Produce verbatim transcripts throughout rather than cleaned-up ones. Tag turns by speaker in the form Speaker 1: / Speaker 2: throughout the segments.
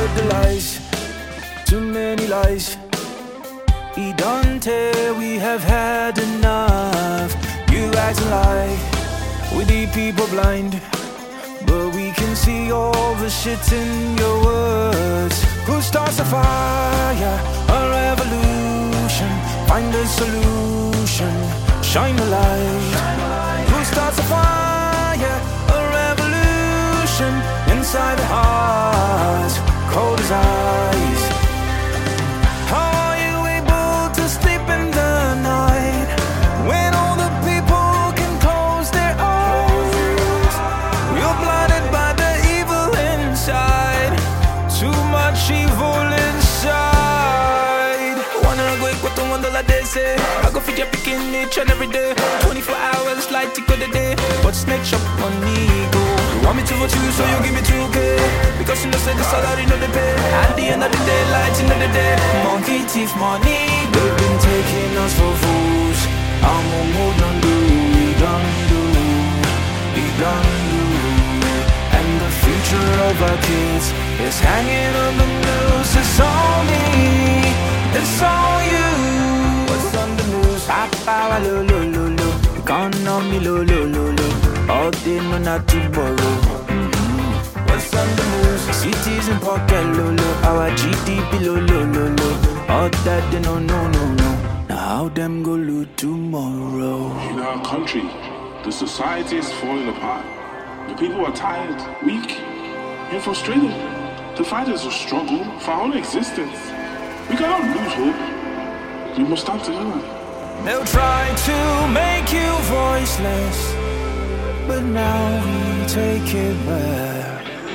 Speaker 1: heard the lies, too many lies. E don't tell we have had enough. You acting like we the people blind, but we can see all the shit in your words. Who starts a fire, a revolution? Find a solution, shine a light. Who starts a fire, a revolution? Inside the heart, cold as ice. How are you able to sleep in the night when all the people can close their eyes? You're blinded by the evil inside, too much evil inside. Wanna go with the wonder like they say. I go feed your picking each and every day, twenty-four hours like tick of the day. What's next up on me go? You want me to vote you, so you give me two K, because you know say the salary no they pay. At the end of the day, light in the day, monkey thief money. They've been taking us for fools. I'm on mode on do, we done do, we done do. And the future of our kids is hanging on the news. It's on me, it's on you. What's on the news? Papa, lo lo lo lo. Economy, lo lo lo lo. All day, no not to borrow. Mm-hmm. What's on the news? Cities in pocket, lo lo. Our G D P, lo lo lo lo. All that they no no no no. Now how them go loot tomorrow?
Speaker 2: In our country, the society is falling apart. The people are tired, weak, and frustrated. The fight is a struggle for our own existence. We cannot lose hope. We must stand together.
Speaker 1: They'll try to make you voiceless, but now we take it back.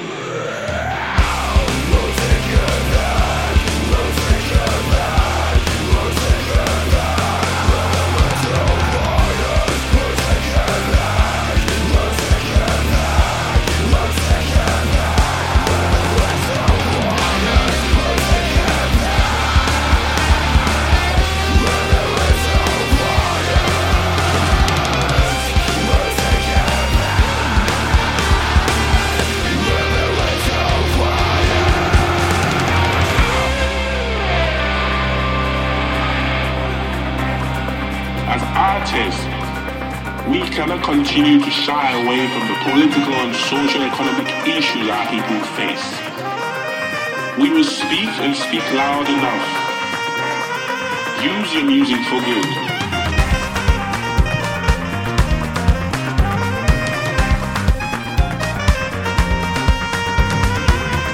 Speaker 2: As artists, we cannot continue to shy away from the political and socio-economic issues our people face. We will speak and speak loud enough. Use your music for good.